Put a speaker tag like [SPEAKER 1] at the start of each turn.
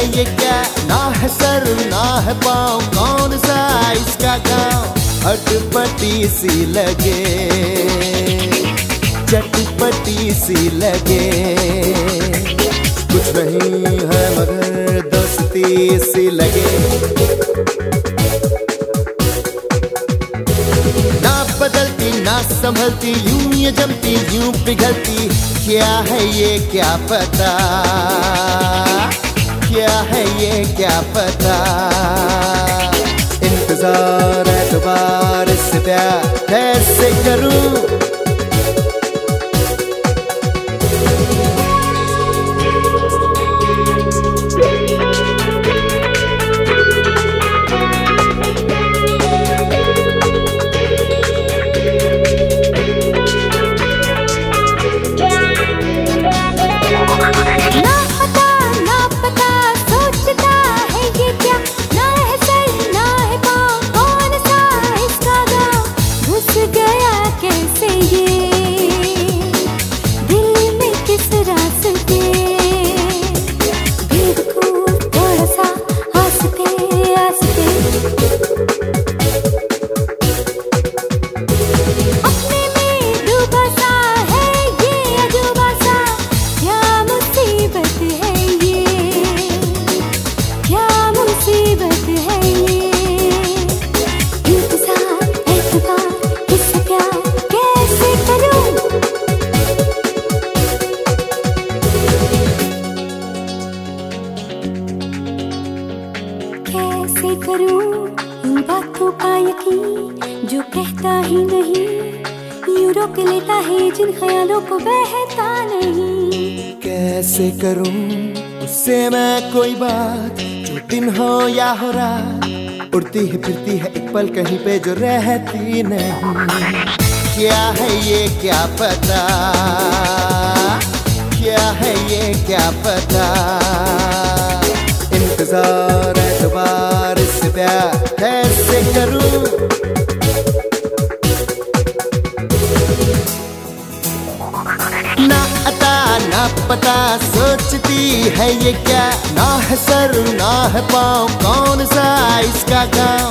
[SPEAKER 1] ये क्या, ना है सर ना है पाँव, कौन सा इसका गाँव। अटपटी सी लगे, चटपटी सी लगे, कुछ नहीं है मगर दोस्ती सी लगे। ना बदलती ना संभलती, यूं ये जमती यूं पिघलती, क्या है ये क्या पता, क्या है ये क्या पता। इंतजार एतबार इससे प्यार कैसे करूं।
[SPEAKER 2] कैसे करूं इन बातों का यकीन, जो कहता ही नहीं यूं रोक लेता है जिन ख्यालों को बहता नहीं।
[SPEAKER 1] कैसे करूं उससे मैं कोई बात, जो दिन हो या हो रात, उड़ती है फिरती है एक पल कहीं पे जो रहती नहीं। क्या है ये क्या पता, क्या है ये क्या पता। इंतजार एतबार इससे प्यार कैसे करूं। ना अता ना पता, सोचती है ये क्या, ना है सर ना है पाँव, कौन सा इसका गाँव।